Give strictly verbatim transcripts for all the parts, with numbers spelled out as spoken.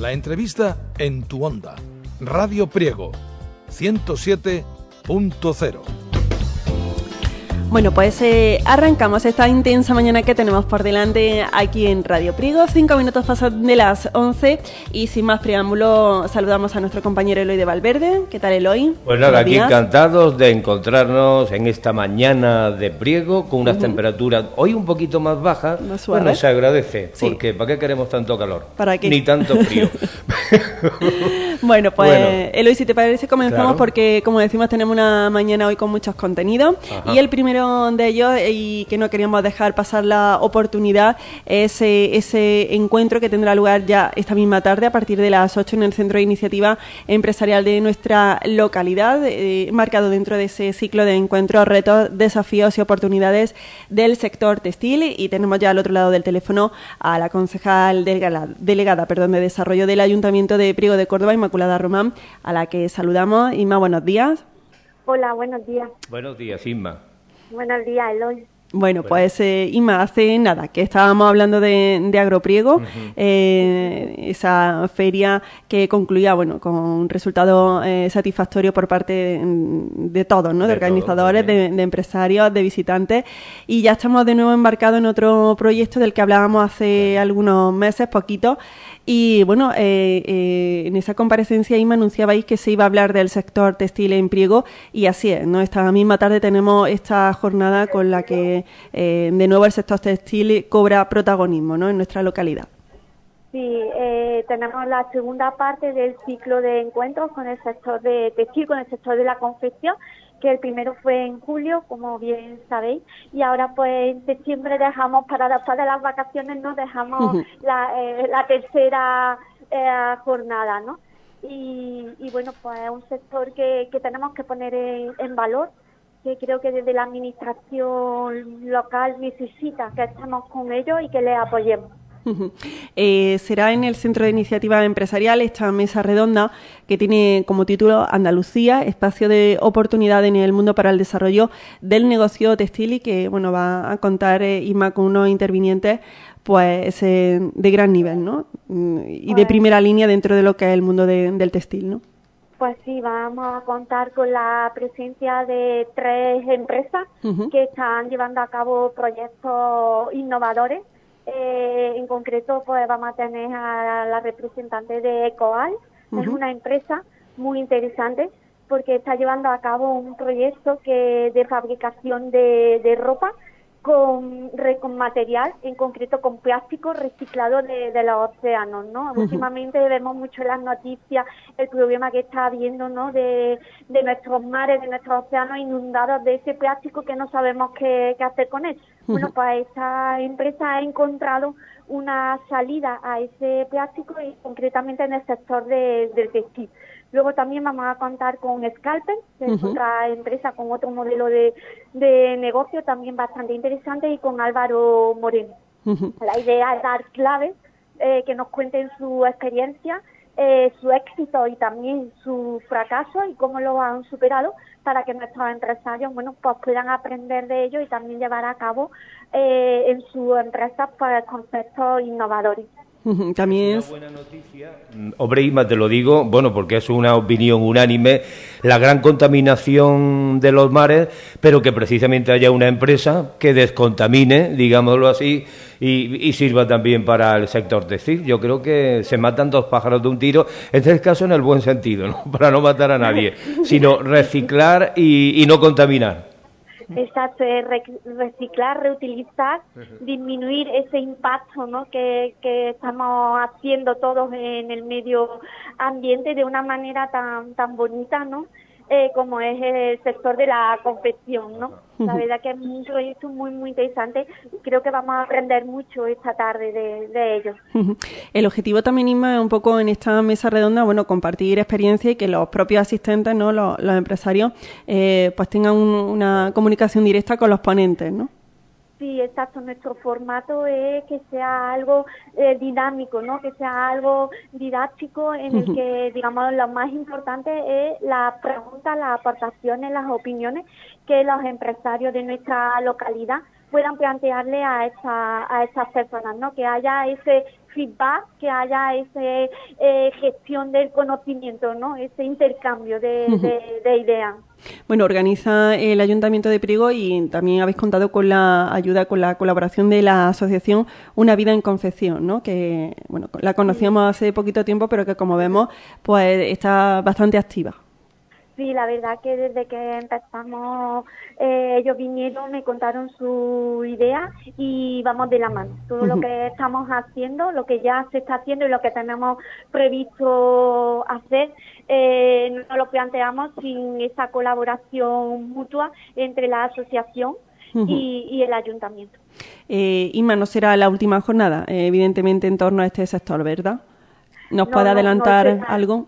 La entrevista en tu onda. Radio Priego, ciento siete punto cero. Bueno, pues eh, arrancamos esta intensa mañana que tenemos por delante aquí en Radio Priego. Cinco minutos pasan de las once y sin más preámbulo saludamos a nuestro compañero Eloy de Valverde. ¿Qué tal, Eloy? Pues nada, aquí encantados de encontrarnos en esta mañana de Priego con unas uh-huh. temperaturas hoy un poquito más bajas. Más suave. Bueno, se agradece, sí. Porque ¿para qué queremos tanto calor? ¿Para qué? Ni tanto frío. Bueno, pues bueno. Eloy, si te parece comenzamos claro. Porque, como decimos, tenemos una mañana hoy con muchos contenidos. Ajá. Y el primero de ellos, y que no queríamos dejar pasar la oportunidad, es eh, ese encuentro que tendrá lugar ya esta misma tarde a partir de las ocho en el Centro de Iniciativa Empresarial de nuestra localidad, eh, marcado dentro de ese ciclo de encuentros, retos, desafíos y oportunidades del sector textil. Y tenemos ya al otro lado del teléfono a la concejal delegada, delegada perdón, de Desarrollo del Ayuntamiento de Priego de Córdoba, Inmaculada Román, a la que saludamos. Inma, buenos días. Hola, buenos días. Buenos días, Inma. Buenos días, Eloy. Bueno, pues eh, Inma, hace nada que estábamos hablando de, de Agropriego, uh-huh. eh, esa feria que concluía bueno con un resultado eh, satisfactorio por parte de, de todos, ¿no? De, de organizadores, todo, de, de empresarios, de visitantes, y ya estamos de nuevo embarcados en otro proyecto del que hablábamos hace claro. algunos meses, poquito. Y bueno, eh, eh, en esa comparecencia, Inma, anunciabais que se iba a hablar del sector textil en Priego, y así es, ¿no? Esta misma tarde tenemos esta jornada con la que eh, de nuevo el sector textil cobra protagonismo, ¿no? En nuestra localidad. Sí, eh, tenemos la segunda parte del ciclo de encuentros con el sector de textil, con el sector de la confección, que el primero fue en julio, como bien sabéis, y ahora pues en septiembre dejamos, para después de las vacaciones, nos dejamos uh-huh. la, eh, la tercera eh, jornada, ¿no? Y, y bueno, pues es un sector que, que tenemos que poner en, en valor, que creo que desde la administración local necesita que estemos con ellos y que les apoyemos. Uh-huh. Eh, será en el Centro de Iniciativa Empresarial esta mesa redonda que tiene como título Andalucía, espacio de oportunidad en el mundo para el desarrollo del negocio textil, y que bueno va a contar eh, Inma con unos intervinientes pues eh, de gran nivel, ¿no? Y de primera línea dentro de lo que es el mundo de, del textil, ¿no? Pues sí, vamos a contar con la presencia de tres empresas uh-huh. que están llevando a cabo proyectos innovadores. Eh, en concreto, pues vamos a tener a la representante de Ecoal. Uh-huh. Es una empresa muy interesante porque está llevando a cabo un proyecto que de fabricación de, de ropa con, con material, en concreto con plástico reciclado de, de los océanos, ¿no? Uh-huh. Últimamente vemos mucho en las noticias el problema que está habiendo, ¿no? De, de nuestros mares, de nuestros océanos inundados de ese plástico que no sabemos qué, qué hacer con él. Uh-huh. Bueno, pues esta empresa ha encontrado una salida a ese plástico y concretamente en el sector de, del textil. Luego también vamos a contar con Scalpen, que uh-huh. es otra empresa con otro modelo de, de negocio también bastante interesante, y con Álvaro Moreno. Uh-huh. La idea es dar claves, eh, que nos cuenten su experiencia, eh, su éxito y también su fracaso y cómo lo han superado, para que nuestros empresarios bueno pues puedan aprender de ello y también llevar a cabo eh, en sus empresas pues, conceptos innovadores. También es una buena noticia, hombre, Isma, te lo digo, bueno, porque es una opinión unánime, la gran contaminación de los mares, pero que precisamente haya una empresa que descontamine, digámoslo así, y, y sirva también para el sector textil. Yo creo que se matan dos pájaros de un tiro, en este caso en el buen sentido, ¿no? Para no matar a nadie, sino reciclar y, y no contaminar. Exacto, reciclar, reutilizar, disminuir ese impacto, ¿no? que, que estamos haciendo todos en el medio ambiente de una manera tan tan bonita, ¿no? Eh, como es el sector de la confección, ¿no? La verdad que es un proyecto muy, muy interesante y creo que vamos a aprender mucho esta tarde de, de ellos. El objetivo también, Inma, es un poco en esta mesa redonda, bueno, compartir experiencia y que los propios asistentes, ¿no? Los, los empresarios, eh, pues tengan un, una comunicación directa con los ponentes, ¿no? Sí, exacto. Nuestro formato es que sea algo eh, dinámico, ¿no? Que sea algo didáctico en el que, digamos, lo más importante es la pregunta, las aportaciones, las opiniones que los empresarios de nuestra localidad puedan plantearle a esta, a estas personas, ¿no? Que haya ese feedback, que haya esa eh, gestión del conocimiento, ¿no? Ese intercambio de, de, de ideas. Bueno, organiza el Ayuntamiento de Priego y también habéis contado con la ayuda, con la colaboración de la asociación Una Vida en Confección, ¿no? Que, bueno, la conocíamos hace poquito tiempo, pero que como vemos, pues está bastante activa. Sí, la verdad que desde que empezamos, eh, ellos vinieron, me contaron su idea y vamos de la mano. Todo uh-huh. lo que estamos haciendo, lo que ya se está haciendo y lo que tenemos previsto hacer, eh, no lo planteamos sin esa colaboración mutua entre la asociación uh-huh. y, y el ayuntamiento. Eh, Inma, no será la última jornada, eh, evidentemente en torno a este sector, ¿verdad? ¿Nos no, puede no, adelantar no algo?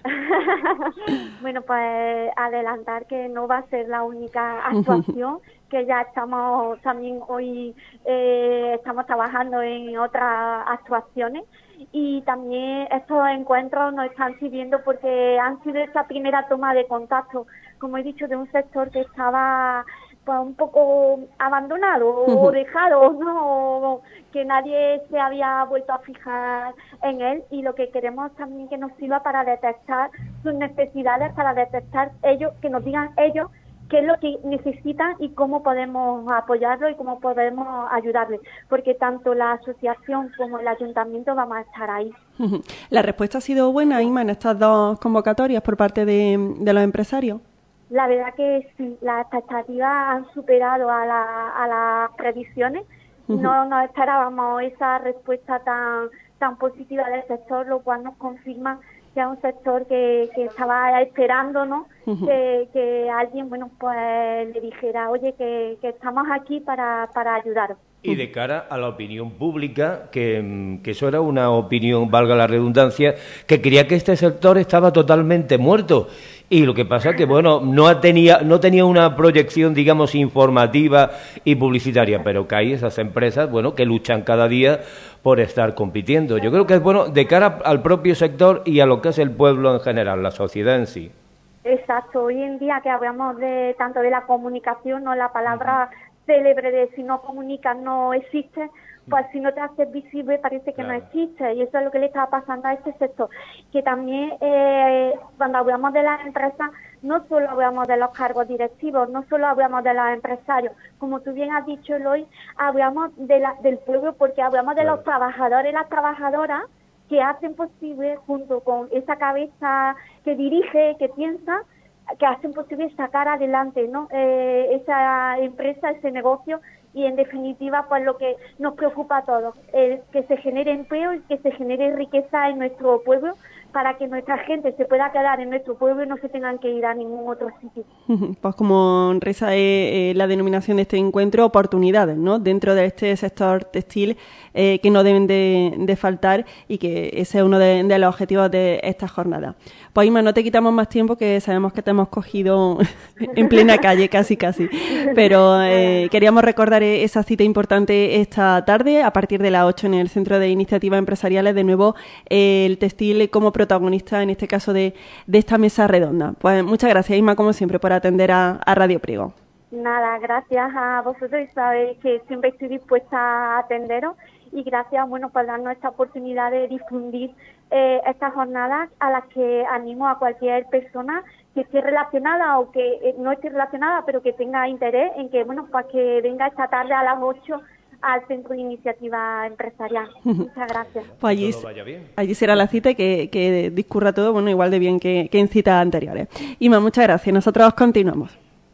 Bueno, pues adelantar que no va a ser la única actuación, que ya estamos también hoy eh, estamos trabajando en otras actuaciones y también estos encuentros nos están sirviendo porque han sido esa primera toma de contacto, como he dicho, de un sector que estaba pues un poco abandonado uh-huh. o dejado, ¿no? Que nadie se había vuelto a fijar en él y lo que queremos también que nos sirva para detectar sus necesidades, para detectar ellos, que nos digan ellos qué es lo que necesitan y cómo podemos apoyarlo y cómo podemos ayudarles, porque tanto la asociación como el ayuntamiento vamos a estar ahí. Uh-huh. ¿La respuesta ha sido buena, Inma, en estas dos convocatorias por parte de, de los empresarios? La verdad que sí, las expectativas han superado a, la, a las previsiones. Uh-huh. No nos esperábamos esa respuesta tan tan positiva del sector, lo cual nos confirma que es un sector que, que estaba esperando, ¿no? Uh-huh. que, que alguien, bueno, pues le dijera, oye, que, que estamos aquí para, para ayudaros. Y de cara a la opinión pública, que, que eso era una opinión, valga la redundancia, que creía que este sector estaba totalmente muerto. Y lo que pasa es que, bueno, no tenía, no tenía una proyección, digamos, informativa y publicitaria, pero que hay esas empresas, bueno, que luchan cada día por estar compitiendo. Yo creo que es bueno de cara al propio sector y a lo que es el pueblo en general, la sociedad en sí. Exacto. Hoy en día que hablamos de tanto de la comunicación, no la palabra uh-huh. célebre de si no comunicas no existe, pues si no te haces visible parece que claro. no existe, y eso es lo que le estaba pasando a este sector, que también eh, cuando hablamos de las empresas no solo hablamos de los cargos directivos, no solo hablamos de los empresarios, como tú bien has dicho, Eloy, hablamos de la, del pueblo, porque hablamos de claro. los trabajadores y las trabajadoras que hacen posible, junto con esa cabeza que dirige, que piensa, que hacen posible sacar adelante, ¿no? Eh, esa empresa, ese negocio, y en definitiva pues lo que nos preocupa a todos es que se genere empleo y que se genere riqueza en nuestro pueblo para que nuestra gente se pueda quedar en nuestro pueblo y no se tengan que ir a ningún otro sitio. Pues como reza eh, la denominación de este encuentro, oportunidades, ¿no? Dentro de este sector textil eh, que no deben de, de faltar, y que ese es uno de, de los objetivos de esta jornada. Pues Inma, no te quitamos más tiempo, que sabemos que te hemos cogido en plena calle, casi casi, pero eh, queríamos recordar esa cita importante esta tarde a partir de las ocho en el Centro de Iniciativas Empresariales, de nuevo eh, el textil como protagonista en este caso de, de esta mesa redonda. Pues muchas gracias, Inma, como siempre, por atender a, a Radio Priego. Nada, gracias a vosotros, y sabéis que siempre estoy dispuesta a atenderos, y gracias, bueno, por darnos esta oportunidad de difundir eh, estas jornadas, a las que animo a cualquier persona que esté relacionada o que eh, no esté relacionada, pero que tenga interés en que, bueno, pues que venga esta tarde a las ocho al Centro de Iniciativa Empresarial. Muchas gracias. Pues allí, allí será la cita y que, que discurra todo, bueno, igual de bien que, que en citas anteriores. Inma, muchas gracias. Nosotros continuamos.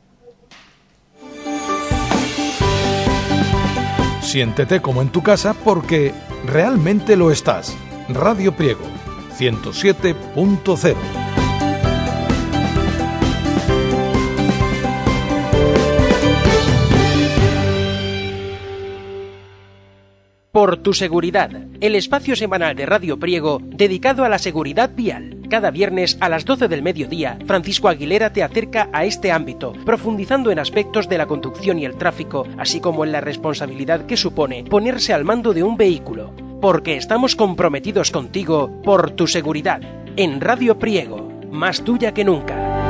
Siéntete como en tu casa, porque realmente lo estás. Radio Priego, ciento siete punto cero. Por tu seguridad, el espacio semanal de Radio Priego dedicado a la seguridad vial. Cada viernes a las doce del mediodía, Francisco Aguilera te acerca a este ámbito, profundizando en aspectos de la conducción y el tráfico, así como en la responsabilidad que supone ponerse al mando de un vehículo. Porque estamos comprometidos contigo por tu seguridad. En Radio Priego, más tuya que nunca.